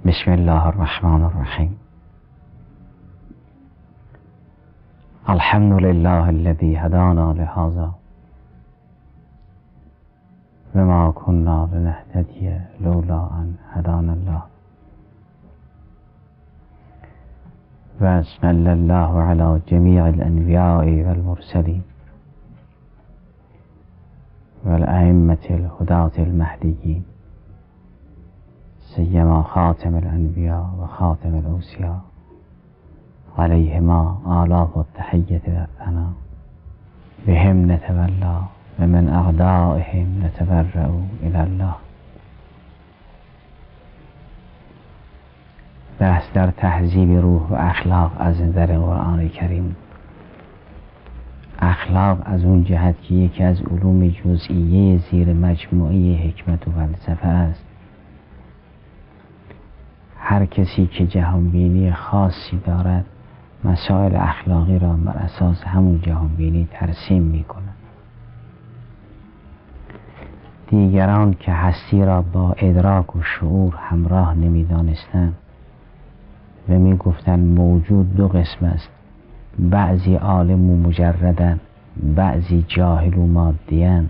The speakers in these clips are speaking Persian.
بسم الله الرحمن الرحیم. الحمد لله الذي هدانا لهذا وما كنا لنهتدي لولا ان هدانا الله وصلى الله على جميع الانبیاء والمرسلین والائمة الهداة المهدیین سیما خاتم الانبیاء و خاتم الاوصیاء علیهما آلاف التحیة والثنا بهم نتولا و من اعدائهم نتبرأ الی الله. بحث در تهذیب روح و اخلاق از نظر قرآن کریم. اخلاق از اون جهت که یکی از علوم جزئیه زیر مجموعه حکمت و فلسفه است. هر کسی که جهانبینی خاصی دارد مسائل اخلاقی را بر اساس همون جهانبینی ترسیم می کند. دیگران که هستی را با ادراک و شعور همراه نمی دانستند و می گفتند موجود دو قسم است، بعضی عالم و مجردن، بعضی جاهل و مادیان،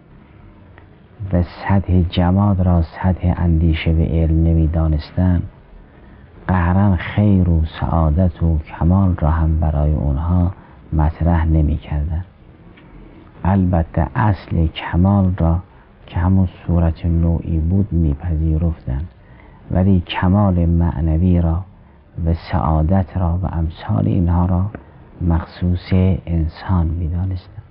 و سطح جماد را سطح اندیشه و علم نمی دانستند، قهرن خیر و سعادت و کمال را هم برای اونها مطرح نمی کردن. البته اصل کمال را که همون صورت نوعی بود می پذیرفتند، ولی کمال معنوی را و سعادت را و امثال اینها را مخصوص انسان می دانستند.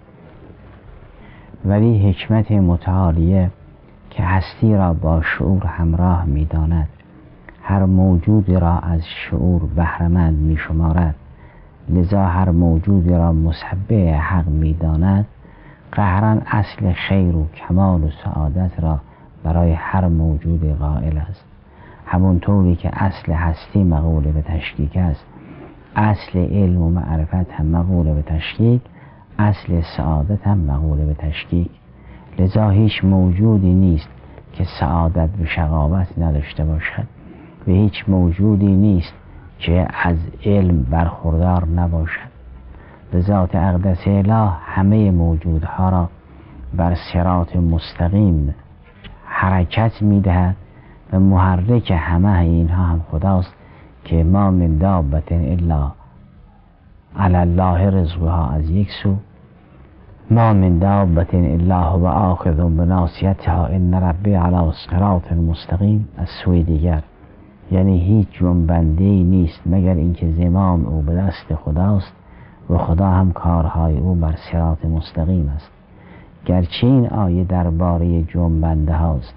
ولی حکمت متعالیه که هستی را با شعور همراه می داند، هر موجودی را از شعور بهره‌مند می شمارد، لذا هر موجودی را مسبح حق می داند، قهرن اصل خیر و کمال و سعادت را برای هر موجود قائل است. همونطوری که اصل هستی مقول به تشکیک است، اصل علم و معرفت هم مقول به تشکیک، اصل سعادت هم مقول به تشکیک. لذا هیچ موجودی نیست که سعادت و شقاوت نداشته باشد و هیچ موجودی نیست که از علم برخوردار نباشد. به ذات اقدس اله همه موجودها را بر صراط مستقیم حرکت میدهد و محرک همه اینها هم خداست که ما من دابة الا علی الله رزقها از یک سو، ما من دابة الا هو آخذ بناصیتها ان ربی علی صراط مستقیم از سوی دیگر. یعنی هیچ جنبنده‌ای نیست مگر اینکه زمام او به دست خداست و خدا هم کارهای او بر صراط مستقیم است. گرچه این آیه درباره جنبنده هاست،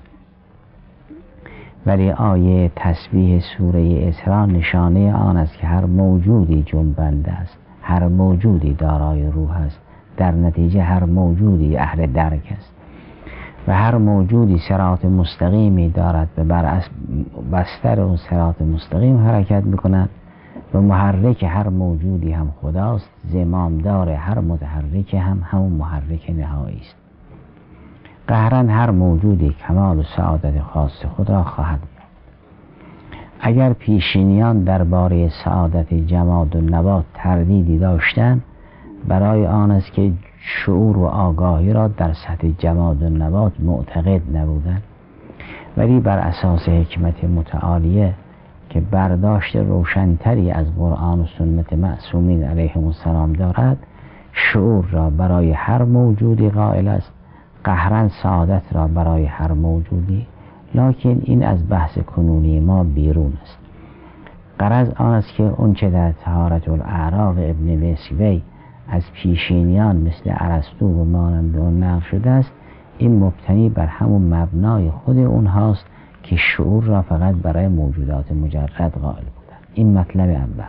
ولی آیه تسبیح سوره اسراء نشانه آن است که هر موجودی جنبنده است، هر موجودی دارای روح است، در نتیجه هر موجودی اهل درک است و هر موجودی صراط مستقیمی دارد و بر بستر اون صراط مستقیم حرکت میکند و محرک هر موجودی هم خداست. زمامدار هر متحرک هم همون محرک نهایی است. قهرن هر موجودی کمال و سعادت خاص خود را خواهد بود. اگر پیشینیان درباره سعادت جماد و نبات تردیدی داشتند، برای آن است که شعور و آگاهی را در سطح جماد و نبات معتقد نبودند، ولی بر اساس حکمت متعالیه که برداشت روشنتری از قرآن و سنت معصومین علیهم السلام دارد، شعور را برای هر موجودی قائل است، قهرن سعادت را برای هر موجودی. لکن این از بحث کنونی ما بیرون است. غرض آن است که اون چه در طهارة الاعراق ابن مسیوی از پیشینیان مثل ارسطو و مانند اون نقل شده است، این مبتنی بر همون مبنای خود اونهاست که شعور را فقط برای موجودات مجرد قائل بودند. این مطلب اول.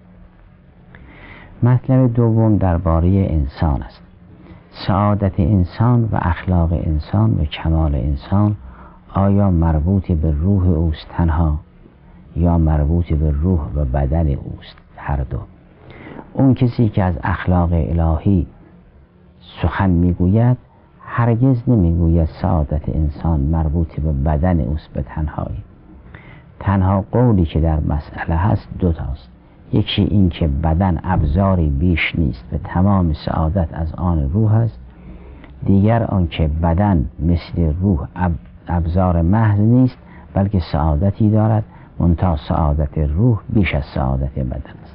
مطلب دوم درباره انسان است. سعادت انسان و اخلاق انسان و کمال انسان آیا مربوط به روح اوست تنها یا مربوط به روح و بدن اوست؟ هر دو. اون کسی که از اخلاق الهی سخن میگوید هرگز نمیگوید سعادت انسان مربوط به بدن اوست به تنهایی، تنها قولی که در مسئله هست دوتاست. یکی این که بدن ابزاری بیش نیست و تمام سعادت از آن روح است. دیگر آن که بدن مثل روح ابزار محض نیست بلکه سعادتی دارد، منتها سعادت روح بیش از سعادت بدن است.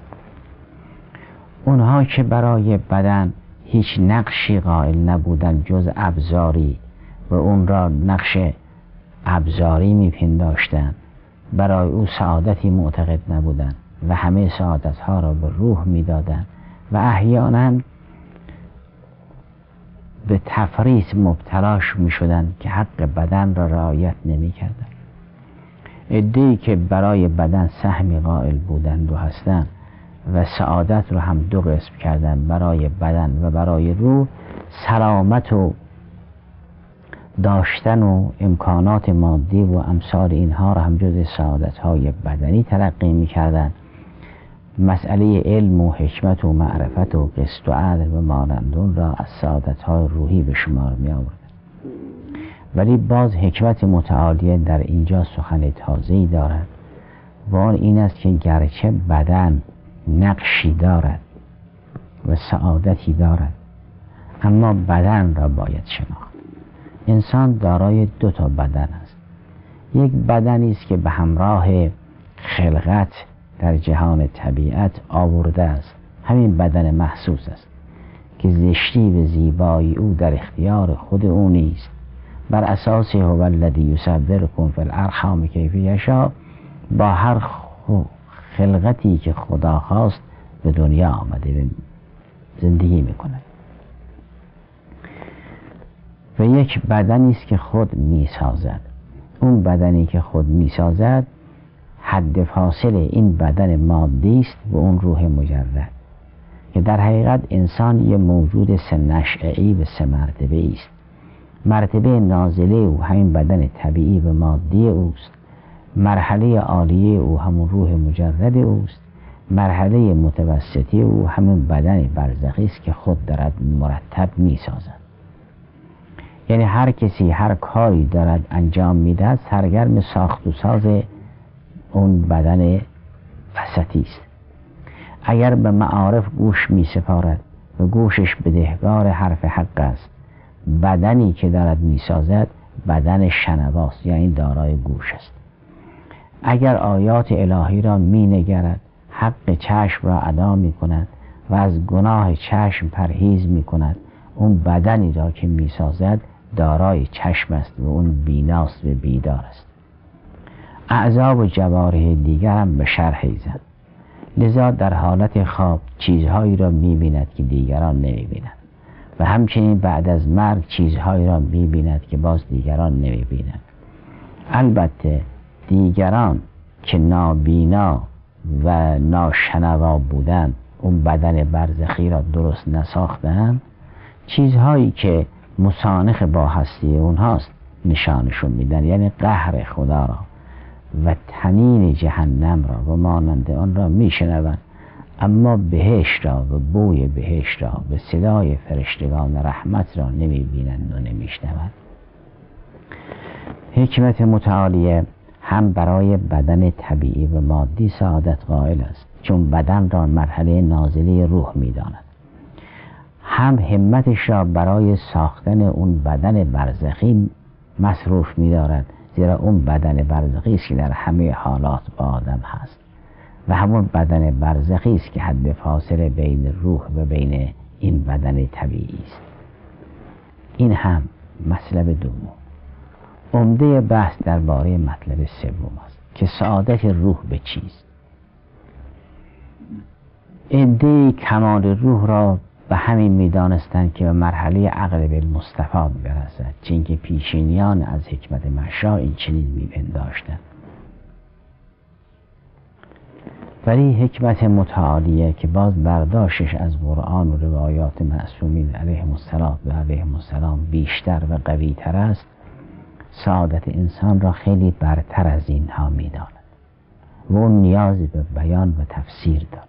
اونها که برای بدن هیچ نقشی قائل نبودند جز ابزاری و اون را نقش ابزاری میپنداشتند، برای او سعادتی معتقد نبودند و همه سعادتها را به روح میدادند و احیانا به تفریط مبتلاش میشدند که حق بدن را رعایت نمیکردند. عده‌ای که برای بدن سهمی قائل بودند و هستند و سعادت رو هم دو قسم کردن، برای بدن و برای روح، سلامت و داشتن و امکانات مادی و امثال اینها را هم جز سعادت‌های بدنی تلقی می‌کردند. مسئله علم و حکمت و معرفت و قسط و عدل و مانندون را از سعادت‌های روحی به شمار می‌آوردند. ولی باز حکمت متعالیه در اینجا سخن تازه‌ای دارد و آن این است که گرچه بدن نقشی دارد و سعادتی دارد، اما بدن را باید شناخت. انسان دارای دو تا بدن است. یک بدنی است که به همراه خلقت در جهان طبیعت آورده است، همین بدن محسوس است که زشتی و زیبایی او در اختیار خود او نیست. بر اساس هو الذی یصورکم فی الارحام کیف یشاء، با هر خلقتی که خدا خواست به دنیا آمده زندگی میکنه. و یک بدنی است که خود میسازد. اون بدنی که خود میسازد حد فاصل این بدن مادی است و اون روح مجرد، که در حقیقت انسان یه موجود سه نشأه‌ای و سه مرتبه است. مرتبه نازله او همین بدن طبیعی و مادی اوست، مرحله عالیه او همون روح مجرد اوست، مرحله متوسطی او همون بدن برزخی است که خود دارد مرتب میسازد. یعنی هر کسی هر کاری دارد انجام میدهد سرگرم ساخت و ساز اون بدن وسطی است. اگر به معارف گوش می سپارد و گوشش بدهکار حرف حق است، بدنی که دارد می سازد بدن شنواست، یعنی دارای گوش است. اگر آیات الهی را می نگرد، حق چشم را ادا می کند و از گناه چشم پرهیز می کند، اون بدنی را که می سازد دارای چشم است و اون بیناست و بیدار است. اعضا و جوارح دیگر هم به شرحیزند، لذا در حالت خواب چیزهایی را می بیند که دیگران نمی بینند و همچنین بعد از مرگ چیزهایی را می بیند که باز دیگران نمی بینند. البته دیگران که نابینا و ناشنوا بودند، اون بدن برزخی را درست نساختند، چیزهایی که مسانخ با هستی اونهاست نشانشون میدن، یعنی قهر خدا را و طنین جهنم را و مانند آن را میشنوند، اما بهشت را و بوی بهشت را و صدای فرشتگان رحمت را نمیبینند و نمیشنوند. حکمت متعالیه هم برای بدن طبیعی و مادی سعادت قائل است، چون بدن را مرحله نازله روح میداند. هم همتش را برای ساختن اون بدن برزخی مصروف می‌دارد، زیرا اون بدن برزخی است که در همه حالات با آدم هست و همون بدن برزخی است که حد فاصله بین روح و بین این بدن طبیعی است. این هم مطلب دوم. عمده بحث درباره مطلب سوم است که سعادت روح به چیست. عده‌ای کمال روح را به همین میدانستند که به مرحله عقل بالمستفاد برسد، چون که پیشینیان از حکمت مشا این چنین میپنداشتند. ولی حکمت متعالیه که باز برداشتش از قرآن و روایات معصومین علیهم السلام بیشتر و قوی تر است، سعادت انسان را خیلی برتر از اینها میداند و اون نیازی به بیان و تفسیر دارد.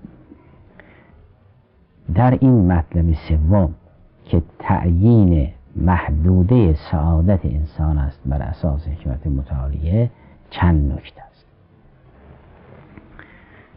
در این مطلب سوم که تعیین محدوده سعادت انسان است بر اساس حکمت متعالیه، چند نکته است.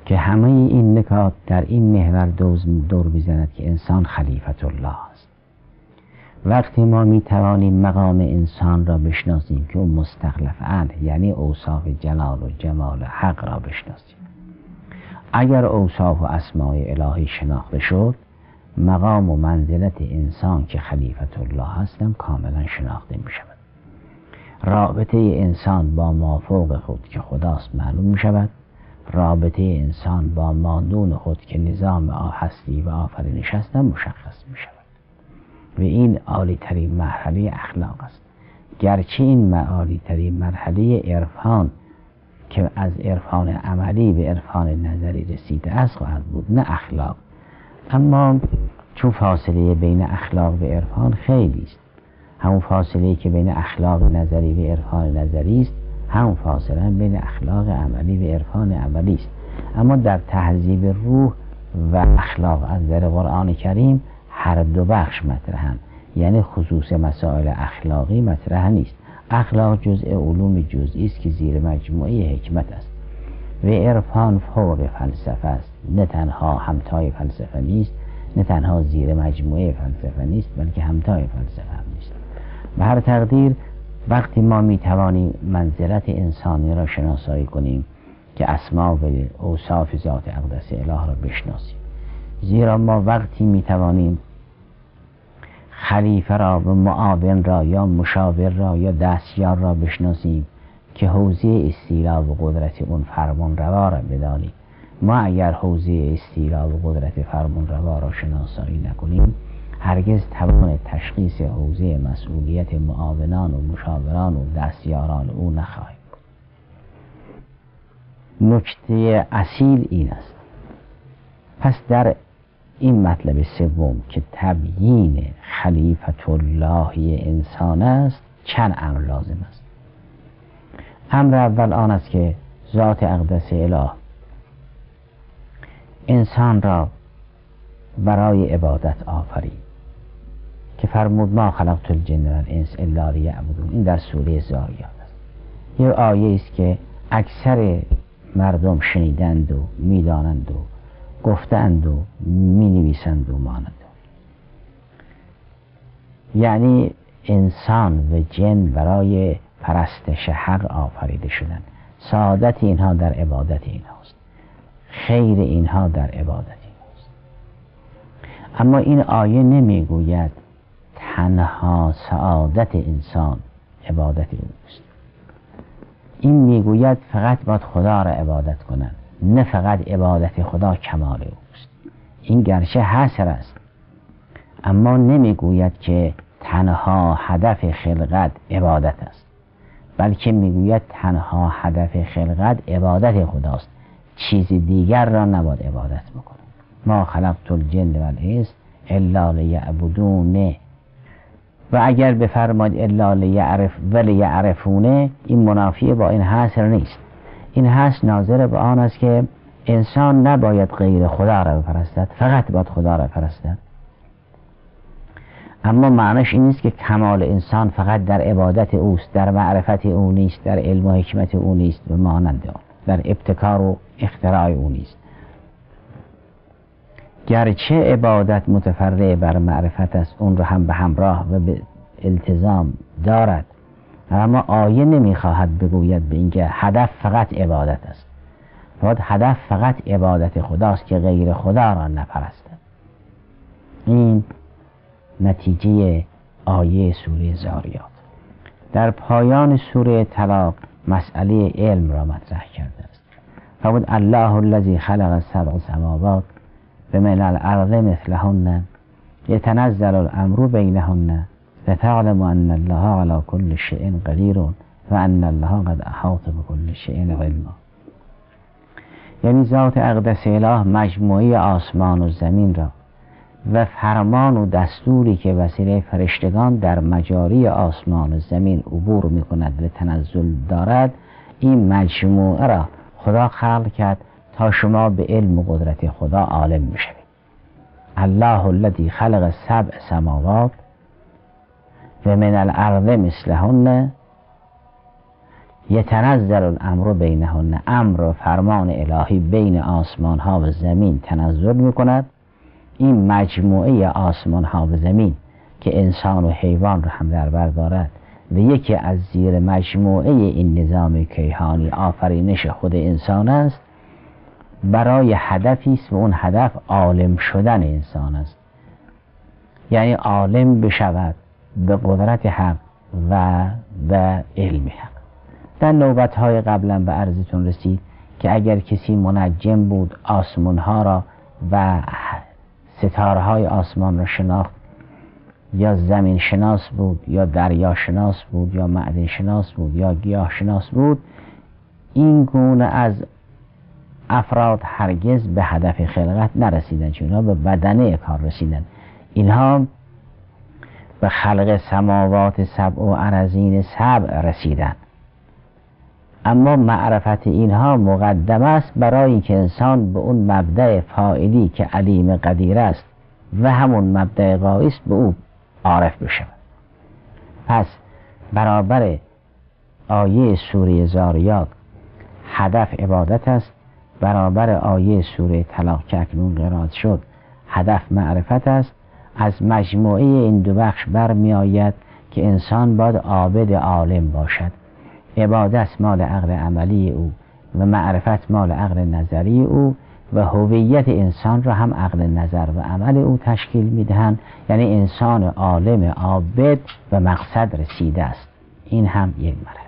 که همه این نکات در این محور دور میزند که انسان خلیفت الله است. وقتی ما می توانیم مقام انسان را بشناسیم که او مستخلف عنه، یعنی اوصاف جلال و جمال حق را بشناسیم، اگر اوصاف و اسماء الهی شناخته شد، مقام و منزلت انسان که خلیفت الله هستم کاملا شناخته می شود. رابطه انسان با مافوق خود که خداست معلوم می شود. رابطه انسان با مادون خود که نظام هستی و آفرینش هستم مشخص می شود. و این عالی ترین مرحله اخلاق است. گرچه این عالی ترین مرحله عرفان که از عرفان عملی به عرفان نظری رسیده است خواهد بود، نه اخلاق، اما چون فاصله بین اخلاق و عرفان خیلی است، همون فاصله که بین اخلاق نظری و عرفان نظری است، همون فاصله بین اخلاق عملی و عرفان عملی است. اما در تهذیب روح و اخلاق از در قرآن کریم هر دو بخش مطرحند، یعنی خصوص مسائل اخلاقی مطرح نیست. اخلاق جزء علوم جزئی است که زیر مجموعه حکمت است و عرفان فوق فلسفه است، نه تنها همتای فلسفه نیست، نه تنها زیر مجموعه فلسفه نیست، بلکه همتای فلسفه هم نیست. به هر تقدیر وقتی ما میتوانیم منزلت انسانی را شناسایی کنیم که اسما و اوصاف ذات اقدس اله را بشناسیم، زیرا ما وقتی میتوانیم خلیفه را و معاون را یا مشاور را یا دستیار را بشناسیم که حوزه استیلا و قدرت اون فرمان روا را بدانیم. ما اگر حوزه استیلا و قدرت فرمان روا را شناسایی نکنیم، هرگز توان تشخیص حوزه مسئولیت معاونان و مشاوران و دستیاران او نخواهیم. نکته اصیل این است. پس در این مطلب سوم که تبیین خلیفت الله انسان است، چند امر لازم است. امر اول آن است که ذات اقدس اله انسان را برای عبادت آفرید که فرمود ما خلقت الجن و الانس الا لیعبدون. این در سوره ذاریات است. یه آیه است که اکثر مردم شنیدند و میدانند و گفتند و می نویسند و مانند. یعنی انسان و جن برای پرستش حق آفریده شدند. سعادت اینها در عبادت اینهاست، خیر اینها در عبادت اینهاست. اما این آیه نمیگوید تنها سعادت انسان عبادت اوست. این میگوید فقط باید خدا را عبادت کنند، نه فقط عبادت خدا کمال اوست. این گرچه حصر است، اما نمیگوید که تنها هدف خلقت عبادت است، بلکه میگوید تنها هدف خلقت عبادت خداست، چیز دیگر را نباید عبادت بکنند. ما خلقت الجن و الانس الا لیعبدون. و اگر بفرماید الا لیعرفونه، این منافی با این حصر نیست. این حصر ناظر به آن است که انسان نباید غیر خدا را بپرستد، فقط باید خدا را پرستد. اما معنیش این نیست که کمال انسان فقط در عبادت اوست، در معرفت او نیست، در علم و حکمت او نیست و مانند آن، در ابتکار و اختراع او نیست. گرچه عبادت متفرع بر معرفت است، اون رو هم به همراه و به التزام دارد، اما آیه نمیخواهد بگوید به اینکه هدف فقط عبادت است. باید هدف فقط عبادت خداست که غیر خدا را نپرستد. این نتیجه آیه سوره ذاریات. در پایان سوره طلاق مسئله علم را مطرح کرده است. فرمود الله الذی خلق سبع سماوات ومن الارض مثلهن یتنزل الامر بینهن لتعلم ان الله على كل شيء قدیر و ان الله قد احاط بكل شيء علما. یعنی ذات اقدس اله مجموعه آسمان و زمین را و فرمان و دستوری که وسیله فرشتگان در مجاری آسمان و زمین عبور می کند و تنزل دارد، این مجموعه را خدا خلق کرد تا شما به علم و قدرت خدا عالم میشوید. الله الذی خلق سبع سماوات و من الارض مثلهن یتنزل الامر بینهن، امر و فرمان الهی بین آسمان ها و زمین تنزل میکند. این مجموعه آسمان ها و زمین که انسان و حیوان را هم در بر دارد و یکی از زیر مجموعه این نظام کیهانی آفرینش خود انسان است، برای هدفی است و اون هدف عالم شدن انسان است. یعنی عالم بشود به قدرت حق و به علم حق. در نوبت‌های قبلا به عرضتون رسید که اگر کسی منجم بود آسمان‌ها را و ستاره‌های آسمان را شناخت، یا زمین شناس بود یا دریا شناس بود یا معدن شناس بود یا گیاه شناس بود، این گونه از افراد هرگز به هدف خلقت نرسیدن، چون اینها به بدنه کار رسیدن. اینها به خلق سماوات سبع و ارضین سبع رسیدن. اما معرفت اینها مقدم است برای اینکه انسان به اون مبدأ فاعلی که علیم قدیر است و همون مبدأ غایی است به او عارف بشود. پس برابر آیه سوره زاریات هدف عبادت است، برابر آیه سوره طلاق که اکنون قرائت شد هدف معرفت است. از مجموعه این دو بخش برمی آید که انسان باید عابد عالم باشد. عبادت مال عقل عملی او و معرفت مال عقل نظری او و هویت انسان را هم عقل نظر و عمل او تشکیل میدهند. یعنی انسان عالم عابد و مقصد رسیده است. این هم یک مرحله.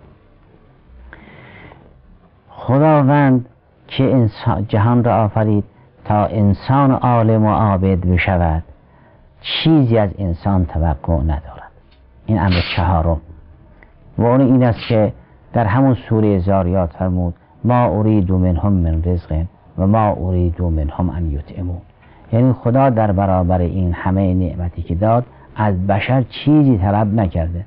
خداوند که انسان جهان را آفرید تا انسان عالم و عابد بشود، چیزی از انسان توقع ندارد. این امر چهارم و اون این است که در همون سوره زاریات فرمود ما ارید منهم من رزق و ما ارید منهم ان یطعمون. یعنی خدا در برابر این همه نعمتی که داد از بشر چیزی طلب نکرده،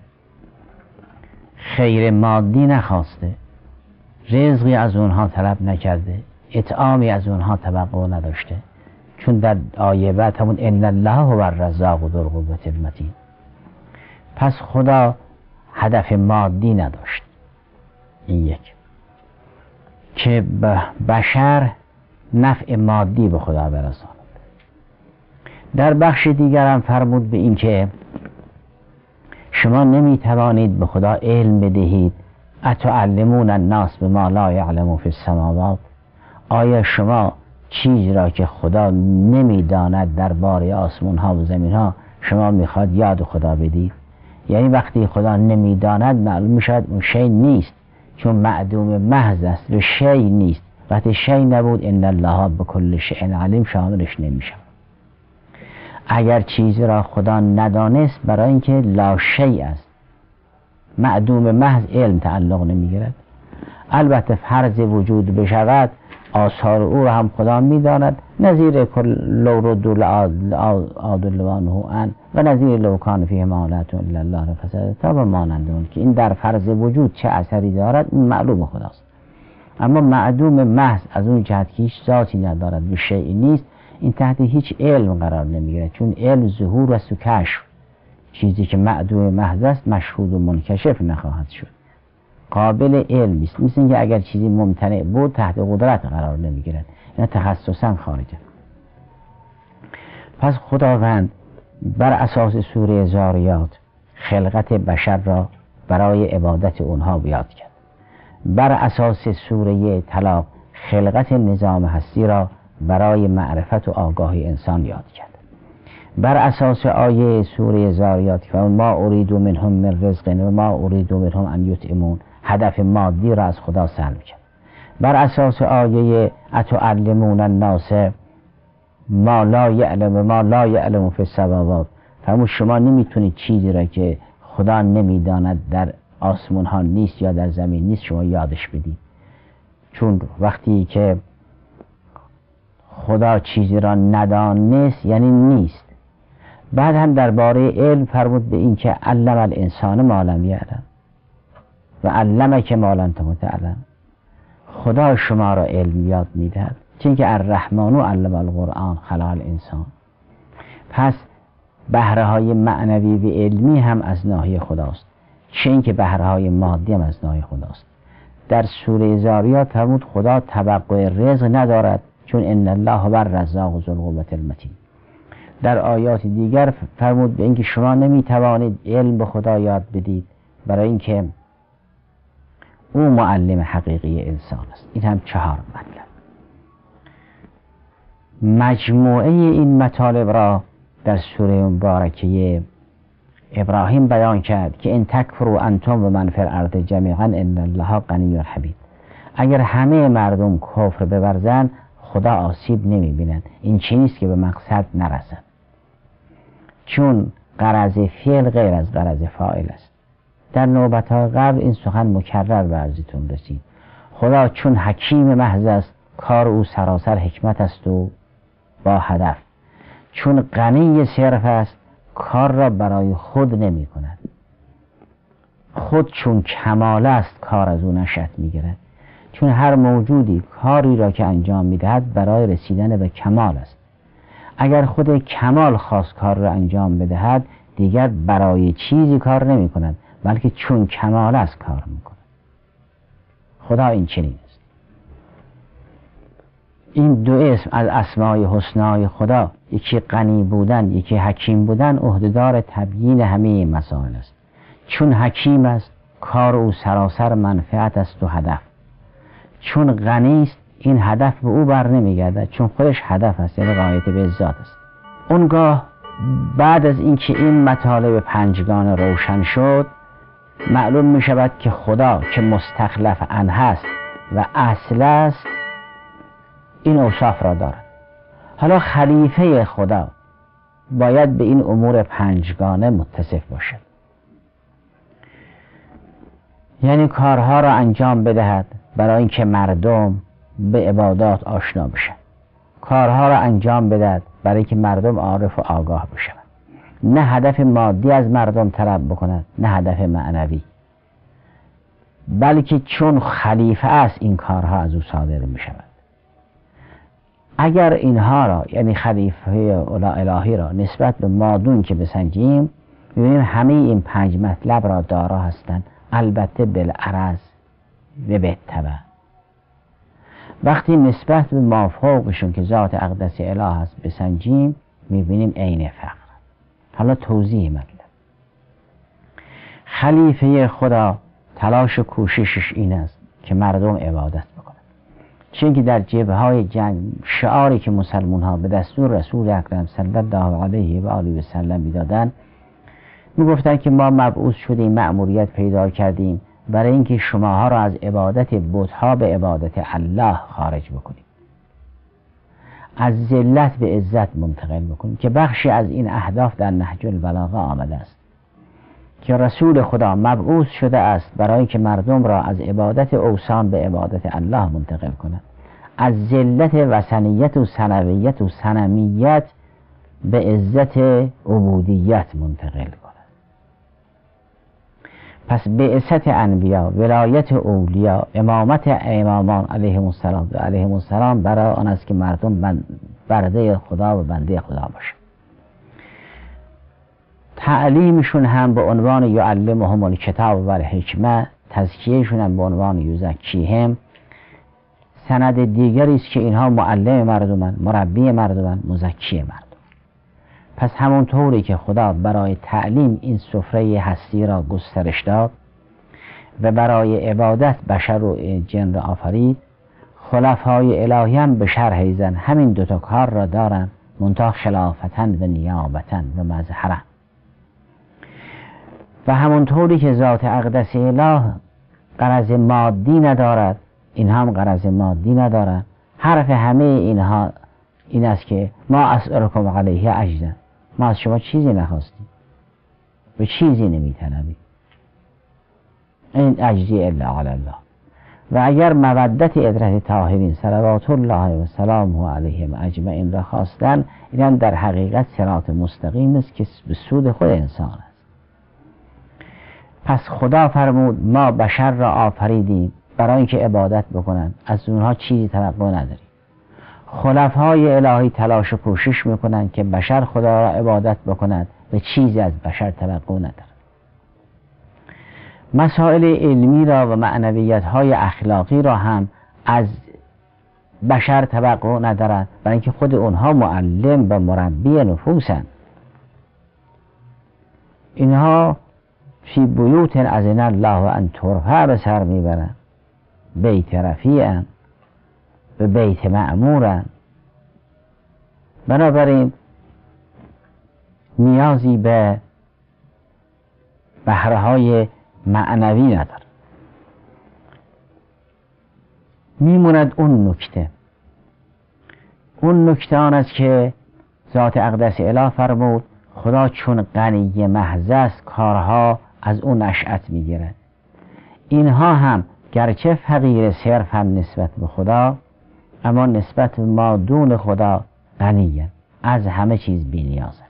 خیر مادی نخواسته، رزقی از اونها طلب نکرده، اطعامی از اونها توقع نداشته. چون در آیه بعد همون ان الله هو الرزاق ذو القوة المتین. پس خدا هدف مادی نداشت. این یک که بشر نفع مادی به خدا برساند. در بخش دیگر هم فرمود به این که شما نمیتوانید به خدا علم بدهید. اتعلمون الناس بما لا یعلم فی السماوات. آیا شما چیزی را که خدا نمیداند درباره آسمان ها و زمین ها شما میخواد یاد خدا بدید؟ یعنی وقتی خدا نمیداند معلوم میشود اون شی نیست، چون معدوم محض است و شی نیست. وقتی شی نبود ان الله بكل شیء علیم شاملش نمیشه. اگر چیزی را خدا ندانست برای اینکه لا شی است، معدوم محض علم تعلق نمیگیرد. البته فرض وجود بشود آثار او را هم خدا میداند، نظیر کل لو ردوا لعادوا لما نهوا عنه و نظیر لو کان فیه آلهة الا الله لفسدتا و مانند اون که این در فرض وجود چه اثری دارد این معلوم خداست. اما معدوم محض از اون جهت که هیچ ذاتی ندارد و شیئی نیست، این تحت هیچ علم قرار نمیگیرد، چون علم ظهور است و کشف. چیزی که معدوم محض است مشهود و منکشف نخواهد شد، قابل علم است. مثل اینکه اگر چیزی ممتنع بود تحت قدرت قرار نمیگیرد، اینا تخصصا خارجه. پس خداوند بر اساس سوره زاریات خلقت بشر را برای عبادت اونها بیاد کرد. بر اساس سوره طلاق خلقت نظام هستی را برای معرفت و آگاهی انسان یاد کرد. بر اساس آیه سوره زاریات که ما ارید منهم من رزق و ما ارید منهم ان یطعمون هدف مادی را از خدا سلب کرد. بر اساس آیه اتعلمون الناس ما لا یعلم فی السماوات فرمود شما نمیتونید چیزی را که خدا نمیداند در آسمان ها نیست یا در زمین نیست شما یادش بدید. چون وقتی که خدا چیزی را ندانست یعنی نیست. بعد هم درباره علم فرمود به این که علم الانسان ما لم یعلم و علمک ما لم تکن تعلم. خدا شما را علم یاد میدهد، چون که الرحمن علم القرآن خلق الانسان. پس بهره های معنوی و علمی هم از ناحیه خداست چه اینکه بهرهای مادی هم از نوع خداست. در سوره زاریات فرمود خدا توقع رزق ندارد، چون ان الله هو الرزاق ذو القوة المتین. در آیات دیگر فرمود به اینکه شما نمیتوانید علم به خدا یاد بدید، برای اینکه او معلم حقیقی انسان است. این هم 4 مطلب. مجموعه این مطالب را در سوره مبارکه ابراهیم بیان کرد که ان تکفروا انتم و من فی الارض جمیعا ان الله غنی حمید. اگر همه مردم کفر بورزند خدا آسیب نمی‌بیند. این چیزی که به مقصد نرسد، چون غرض فعل غیر از غرض فاعل است. در نوبت‌های قبل این سخن مکرر به عرضتون رسید. خدا چون حکیم محض است، کار او سراسر حکمت است و با هدف. چون غنی صرف است، کار را برای خود نمی کند. خود چون کمال است، کار از او نشأت می گیرد. چون هر موجودی کاری را که انجام می دهد برای رسیدن به کمال است. اگر خود کمال خواست کار را انجام بدهد، دیگر برای چیزی کار نمی کند، بلکه چون کمال است کار می کند. خدا این چنین است. این 2 اسم از اسمای حسنای خدا، یکی غنی بودن، یکی حکیم بودن، عهدهدار تبیین همه مسائل است. چون حکیم است، کار او سراسر منفعت است و هدف. چون غنی است، این هدف به او بر نمیگردد، چون خودش هدف است، یعنی غایت به ذات است. اونگاه بعد از اینکه این مطالب 5گانه روشن شد، معلوم می شود که خدا که مستخلف عنه هست و اصل است، این اوصاف را دارد. حالا خلیفه خدا باید به این امور 5گانه متصف باشد، یعنی کارها را انجام بدهد برای اینکه مردم به عبادات آشنا بشن، کارها را انجام بدهد برای اینکه مردم عارف و آگاه بشن، نه هدف مادی از مردم طلب بکند، نه هدف معنوی، بلکه چون خلیفه است این کارها از او صادر می شود. اگر اینها را، یعنی خلیفه الهی را نسبت به مادون که بسنجیم، می‌بینیم همه این 5 مطلب را دارا هستند، البته بالعرض و بالتبع. وقتی نسبت به مافوقشون که ذات اقدس اله است بسنجیم، می‌بینیم عین فقر. حالا توضیح مطلب. خلیفه خدا تلاش و کوششش این است که مردم عبادت بکنند، چون که در جبهه‌های جنگ شعاری که مسلمان ها به دستور رسول اکرم صلی الله علیه و آله و سلم می‌دادند، میگفتند که ما مبعوث شدیم، مأموریت پیدا کردیم برای اینکه شماها را از عبادت بت‌ها به عبادت الله خارج بکنیم، از ذلت به عزت منتقل بکنیم، که بخشی از این اهداف در نهج البلاغه آمده است که رسول خدا مبعوث شده است برای اینکه مردم را از عبادت اوثان به عبادت الله منتقل کند، از ذلت وثنیت و ثنویت و صنمیت به عزت عبودیت منتقل کند. پس بعثت انبیا، ولایت اولیاء، امامت امامان علیهم السلام برای آن است که مردم برده خدا و بنده خدا باشند. تعلیمشون هم به عنوان یعلمهم الکتاب و الحکمه، تزکیهشون هم به عنوان یزکیهم، سند دیگری است که اینها معلم مردمند، مربی مردمند، مزکی مردم. پس همون طوری که خدا برای تعلیم این سفره هستی را گسترش داد و برای عبادت بشر و جن را آفرید، خلفای الهی هم به شرح ایزن همین 2 کار را دارن، منتها خلافتن و نیابتن و مظهرن. و همونطوری که ذات اقدس اله غرض مادی ندارد، این هم غرض مادی ندارد. حرف همه اینها این است که ما اسألکم علیه اجرا، ما از شما چیزی نخواستیم و چیزی نمیطلبیم، این اجری الا علی الله. و اگر مودت عترت طاهرین صلوات الله و سلامه علیهم اجمعین را خواستن، این در حقیقت صراط مستقیم است که به سود خود انسان است. پس خدا فرمود ما بشر را آفریدیم برای اینکه عبادت بکنن، از اونها چیزی توقع نداریم. خلفای الهی تلاش و کوشش میکنن که بشر خدا را عبادت بکنند و چیزی از بشر توقع ندارن. مسائل علمی را و معنویت های اخلاقی را هم از بشر توقع ندارد، برای اینکه خود اونها معلم و مربی نفوسند. اینها فی بیوت اذن الله ان ترفع به سر میبرند، بیت رفیعن، به بیت معمورن. بنابراین نیازی به بهره های معنوی ندارد. میموند اون نکته آن است که ذات اقدس اله فرمود خدا چون غنی محض است کارها از اون نشأت میگیرد. اینها هم گرچه فقیر صرف هم نسبت به خدا، اما نسبت به ما دون خدا غنیه، از همه چیز بی‌نیازه.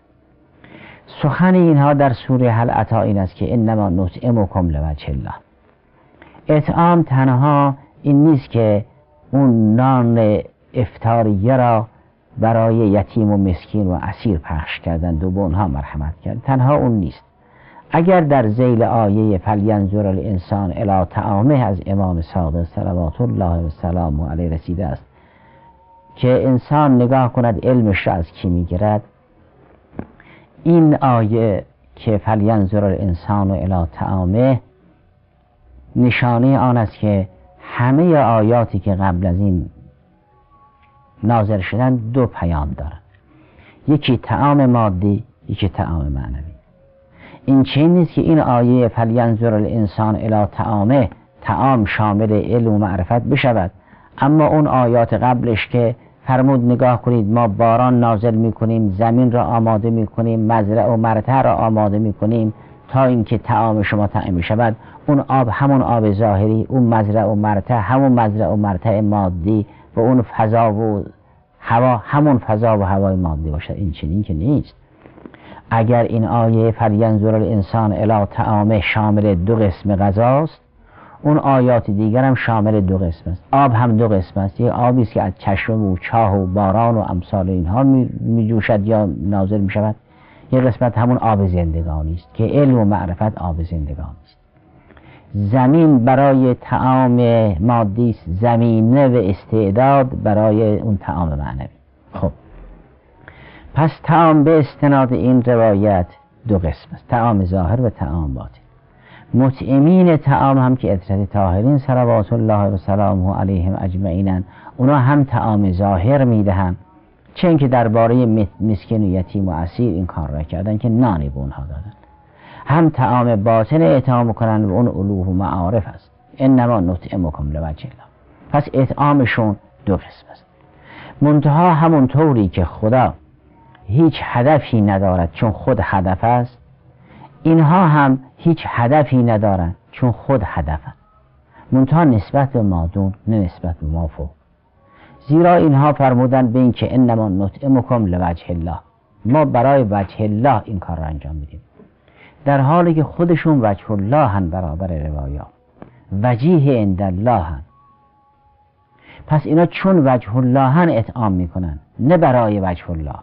سخن اینها در سوره هل اتی این است که انما نطعمکم لوجه الله. اطعام تنها این نیست که اون نان افطاریه را برای یتیم و مسکین و اسیر پخش کردند و به اونها مرحمت کرد، تنها اون نیست. اگر در ذیل آیه فلینظر الانسان الی طعامه از امام صادق صلوات الله و سلامه علیه رسیده است که انسان نگاه کند علمش را از کی میگیرد، این آیه که فلینظر الانسان الی طعامه نشانه آن است که همه آیاتی که قبل از این نازل شدن دو پیام دارند، یکی طعام مادی، یکی طعام معنوی. این چنین نیست که این آیه فلینظر الانسان الی طعامه طعام شامل علم و معرفت بشود، اما اون آیات قبلش که فرمود نگاه کنید ما باران نازل میکنیم، زمین را آماده میکنیم، مزرعه و مرتع را آماده میکنیم تا اینکه طعام شما طعام شود، اون آب همون آب ظاهری، اون مزرعه و مرتع همون مزرعه و مرتع مادی و اون فضا و هوا همون فضا و هوای مادی باشد. این چنین که نیست. اگر این آیه فلینظر الانسان الی طعامه شامل دو قسم غذاست، اون آیات دیگر هم شامل دو قسم است. آب هم دو قسم است، یک آبی است که از چشم و چاه و باران و امثال اینها می جوشد یا نازل می شود، یک قسمت همون آب زندگانی است که علم و معرفت آب زندگانی است. زمین برای طعام مادی است، زمینه و استعداد برای اون طعام معنوی. خب پس طعام به استناد این روایت دو قسم است، طعام ظاهر و طعام باطن. مطعمین طعام هم که عترت طاهرین صلوات الله و سلامه علیهم اجمعین، اونا هم طعام ظاهر میدهند، چون که درباره مسکین و یتیم و اسیر این کار را کردن که نانی به اونها دادن. هم طعام باطن اطعام کنن و اون الوه و معارف است، انما نطعمکم لوجه الله. پس اطعامشون دو قسم است. منتها همون طوری که خدا هیچ هدفی ندارد چون خود هدف است، اینها هم هیچ هدفی ندارند چون خود هدفند، منتها نسبت به مادون نه نسبت به ما فوق. زیرا اینها فرمودن به این که انما نطعمکم لوجه الله، ما برای وجه الله این کار را انجام میدیم، در حالی که خودشون وجه الله هن برابر روایات، وجیه عند الله هن. پس اینا چون وجه الله هن اطعام میکنن، نه برای وجه الله.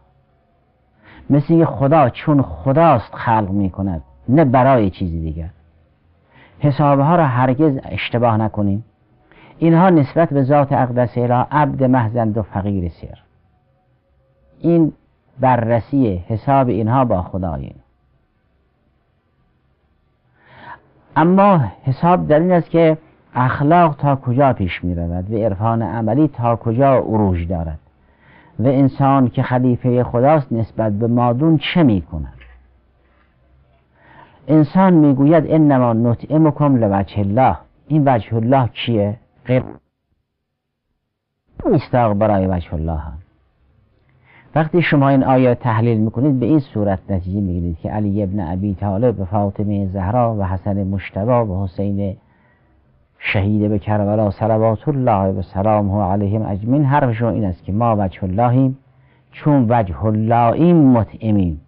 مثل اینکه خدا چون خداست خلق میکند، نه برای چیزی دیگر. حسابها را هرگز اشتباه نکنیم. اینها نسبت به ذات اقدس اله عبد محضند و فقیر سر. این بررسی حساب اینها با خدای. اما حساب در این است که اخلاق تا کجا پیش می رود و عرفان عملی تا کجا عروج دارد و انسان که خلیفه خداست نسبت به مادون چه می کند. انسان می گوید انما نطعمکم لوجه الله. این وجه الله کیه؟ غیر مستاق برای وجه الله هم. وقتی شما این آیه تحلیل میکنید به این صورت نتیجه میگیرید که علی ابن ابی طالب و فاطمه زهرا و حسن مجتبی و حسین شهید به کربلا صلوات الله و سلامه علیهم اجمعین حرفشون این است که ما وجه اللهیم، چون وجه اللهیم مطعمیم،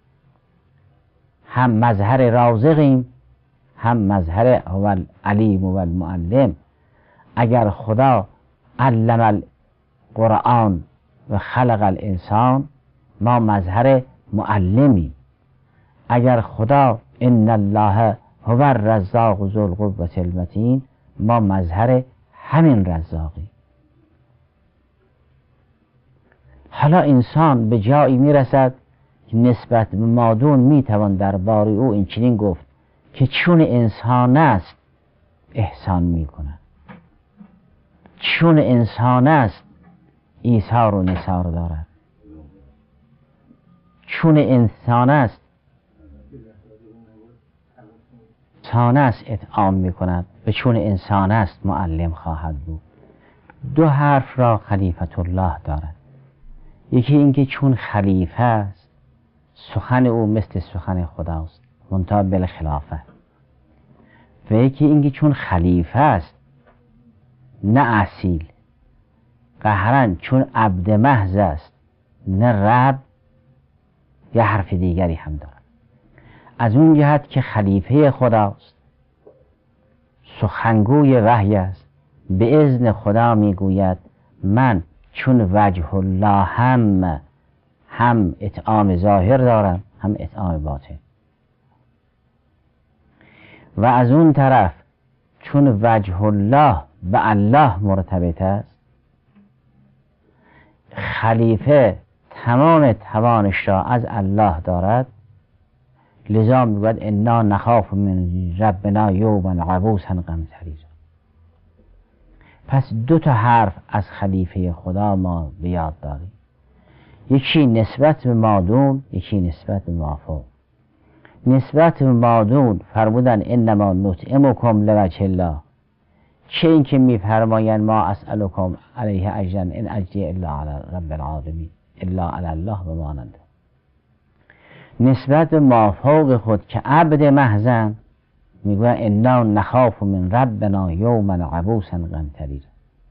هم مظهر رازقیم هم مظهر هو العلیم و المعلم. اگر خدا علم القرآن و خلق الانسان، ما مظهر معلمی. اگر خدا ان الله هو الرزاق ذو القوة المتین، ما مظهر همین رزاقی. حالا انسان به جایی میرسد که نسبت به مادون میتوان درباره او این چنین گفت که چون انسان است احسان میکند، چون انسان است ایثار و نثار دارد، چون انسان است اطعام میکند و چون انسان است معلم خواهد بود. دو حرف را خلیفت الله دارد. یکی اینکه چون خلیفه است سخن او مثل سخن خداست منتها بالخلافه، و یکی اینکه چون خلیفه است نه اصیل قهرن، چون عبد محض است نه رب، یه حرف دیگری هم دارد. از اون جهت که خلیفه خداست، سخنگوی وحی است، به اذن خدا میگوید من چون وجه الله هم اطعام ظاهر دارم هم اطعام باطن، و از اون طرف چون وجه الله به الله مرتبط است، خلیفه تمام توانش را از الله دارد، لذا میگوید انا نخاف من ربنا یوما عبوسا قمطریر. پس دو تا حرف از خلیفه خدا ما به یاد داریم، یکی نسبت به مادون، یکی نسبت به مافوق. نسبت به مادون فرمودن انما نطعمکم لوجه الله، چه این که میفرمایند ما اسألکم علیه اجرا ان اجری الا علی رب العالمین الا علی الله و مانند. نسبت به مافوق خود که عبد محضن میگوید انا نخاف من ربنا یوما عبوسا قمطریر،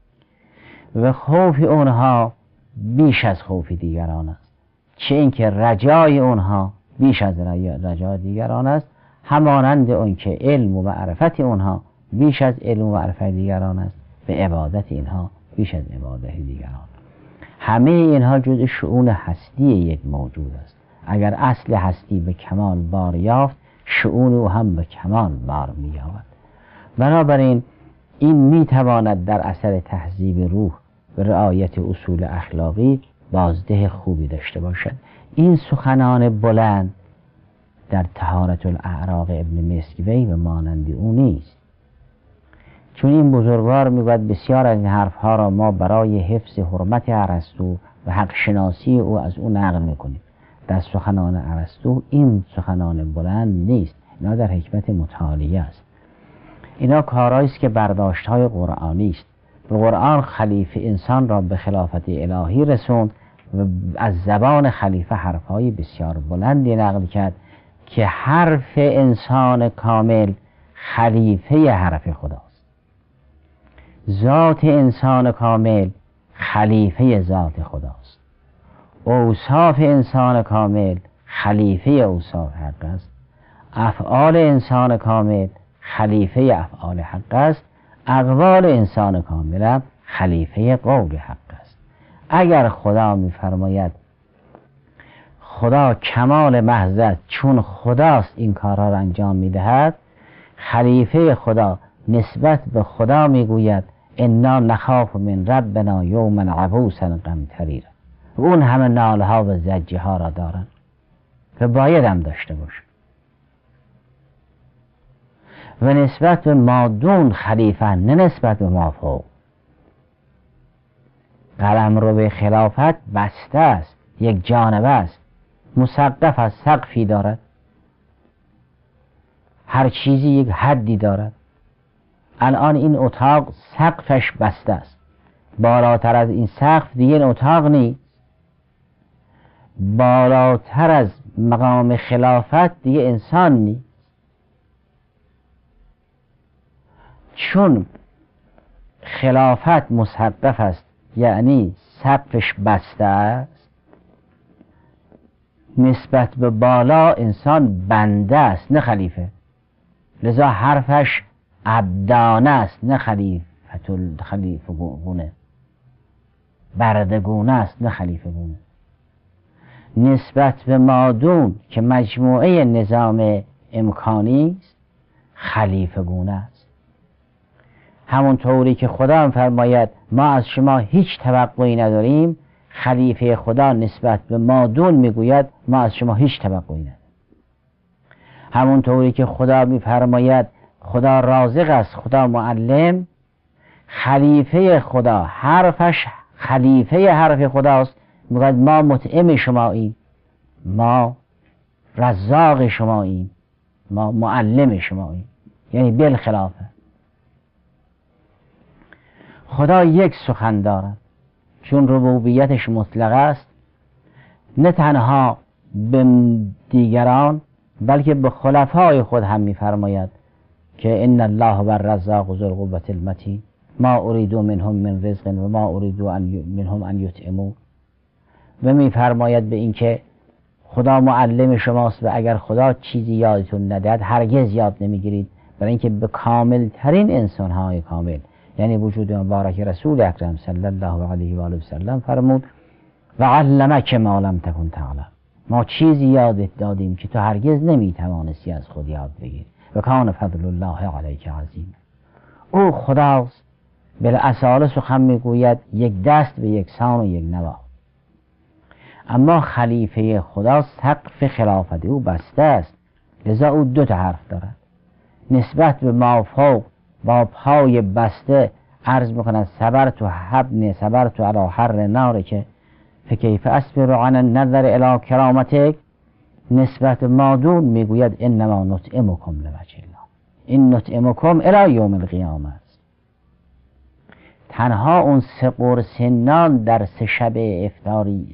و خوف اونها بیش از خوف دیگران است، چه اینکه رجای اونها بیش از رجای دیگران است، همانند اون که علم و معرفت اونها بیش از علم و معرفت دیگران است و عبادت اینها بیش از عبادت دیگران. همه اینها جزء شؤون هستی یک موجود است. اگر اصل هستی به کمال بار یافت، شؤون او هم به کمال بار می یابد. بنابراین این می تواند در اثر تهذیب روح و رعایت اصول اخلاقی بازده خوبی داشته باشد. این سخنان بلند در طهارت الاعراق ابن مسکوی و مانند او نیست، چون این بزرگوار میگوید بسیار از این حرفها را ما برای حفظ حرمت ارسطو و حق شناسی او از او نقل میکنیم. در سخنان ارسطو این سخنان بلند نیست، اینا در حکمت متعالیه است، اینا کارهایی است که برداشت‌های قرآنی است. به قرآن خلیفه انسان را به خلافت الهی رسوند و از زبان خلیفه حرفهای بسیار بلندی نقل کرد که حرف انسان کامل خلیفه حرف خداست، ذات انسان کامل خلیفه ذات خداست، اوصاف انسان کامل خلیفه اوصاف حق است، افعال انسان کامل خلیفه افعال حق است، اقوال انسان کامل هم خلیفه قول حق است. اگر خدا می‌فرماید خدا کمال محض است چون خداست این کارها را انجام می‌دهد، خلیفه خدا نسبت به خدا میگوید انا نخاف من ربنا یوما عبوسا قمطریر. اون همه ناله ها و زجه ها را دارن و باید هم داشته باشه. و نسبت به مادون خلیفه نه نسبت به مافوق. قلم رو به خلافت بسته است، یک جانبه است، مسقف از سقفی دارد، هر چیزی یک حدی دارد. الان این اتاق سقفش بسته است، بالاتر از این سقف دیگه این اتاق نیست، بالاتر از مقام خلافت دیگه انسان نیست. چون خلافت مسقف است یعنی سقفش بسته است، نسبت به بالا انسان بنده است نه خلیفه، لذا حرفش عبدانه است نه خلیفه گونه، بردگونه است نه خلیفه گونه. نسبت به مادون که مجموعه نظام امکانی است، خلیفه گونه است. همون طوری که خدا هم فرماید ما از شما هیچ توقعی نداریم، خلیفه خدا نسبت به مادون میگوید ما از شما هیچ توقعی نداریم. همون طوری که خدا میفرماید خدا رازق است، خدا معلم، خلیفه خدا حرفش خلیفه حرف خداست، میگوید ما مطعم شماییم، ما رزاق شماییم، ما معلم شماییم. یعنی بالخلافه خدا یک سخن دارد، چون ربوبیتش مطلق است، نه تنها به دیگران بلکه به خلفای خود هم میفرماید که ان الله هو الرزاق ذو القوة المتین ما اريد منهم من رزق و ما اريد منهم ان یطعمون. و میفرماید به این که خدا معلم شماست و اگر خدا چیزی یادتون ندهد هرگز یاد نمیگیرید، برای اینکه به کامل ترین انسان های کامل یعنی وجود مبارک رسول اکرم صلی الله علیه و آله و سلم فرمود و علمک ما لم تکن تعلم، ما چیزی یادت دادیم که تو هرگز نمیتوانستی از خود یاد بگیری و کان فضل الله علیک عظیم. او خداست، بالاصاله سخن میگوید یک دست به یکسان و یک نوا، اما خلیفه خدا سقف خلافت او بسته است، لذا او دو تا حرف دارد. نسبت به ما فوق با پای بسته عرض میکند صبرت حبن صبرت علی حر نار که فکیف اصبر عن النظر الی کرامتک. نسبت مادون میگوید انما نطعمکم لوجه الله، این نطعمکم الی یوم القیامه است. تنها اون سه قرص نان در سه شب افطاری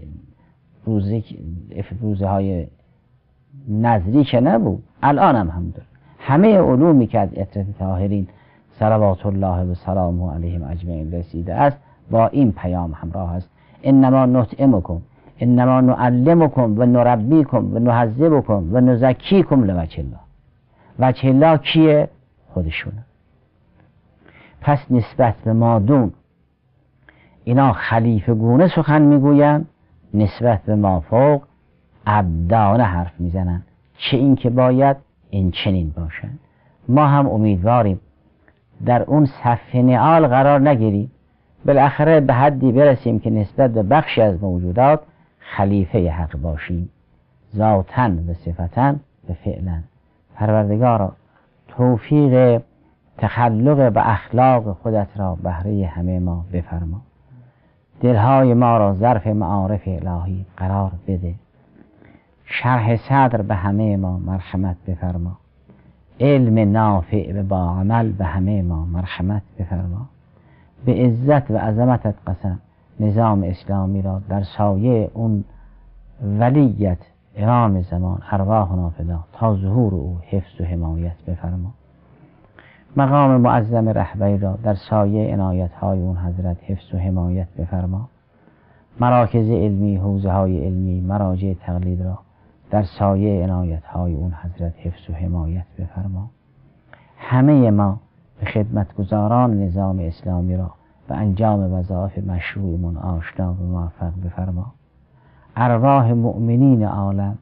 روزه های نظری که نبود، الان هم داره. همه علومی که از عترت طاهرین صلوات الله و سلامه علیهم اجمعین رسیده است با این پیام همراه است: انما نطعمکم، انما نعلمکم و نربیکم و نهذبکم و نزکیکم لوجه الله. وجه الله کیه؟ خودشونه. پس نسبت به مادون اینا خلیفه گونه سخن میگویند، نسبت به مافوق عبدانه حرف میزنن، چه این که باید این چنین باشند. ما هم امیدواریم در اون صف نعال قرار نگیریم، بالاخره به حدی برسیم که نسبت به بخشی از موجودات خلیفه حق باشیم، ذاتاً و صفتاً و فعلاً. پروردگارا توفیق تخلق به اخلاق خودت را بهره همه ما بفرما، دلهای ما را ظرف معارف الهی قرار بده، شرح صدر به همه ما مرحمت بفرما، علم نافع و با عمل به همه ما مرحمت بفرما. به عزت و عظمتت قسم نظام اسلامی را در سایه اون ولیت امام زمان ارواحنا فدا تا ظهور او حفظ و حمایت بفرما. مقام معظم رهبری را در سایه عنایت های اون حضرت حفظ و حمایت بفرما. مراکز علمی، حوزه های علمی، مراجع تقلید را در سایه عنایت های اون حضرت حفظ و حمایت بفرما. همه ما به خدمتگزاران نظام اسلامی را به انجام وظایف مشروعمون آشنا و موفق بفرما. ارواح مؤمنین عالم،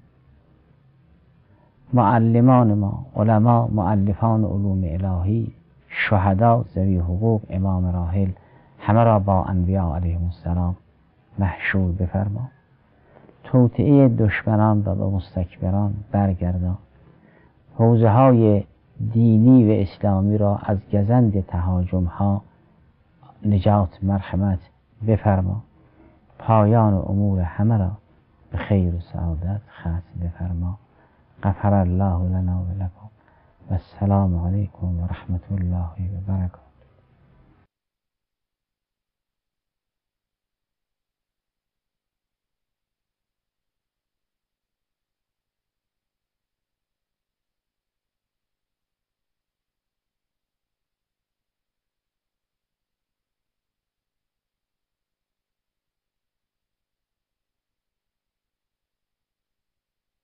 معلمان ما، علما، مؤلفان علوم الهی، شهدا، ذوی حقوق، امام راحل، همه را با انبیاء علیهم السلام محشور بفرما. توطئه دشمنان را به مستکبران برگردان. حوزه های دینی و اسلامی را از گزند تهاجم ها نجات مرحمت بفرما. پایان امور همه را به خیر و سعادت ختم بفرما. غفر الله لنا و لکم و السلام علیکم و رحمت الله و برکاته.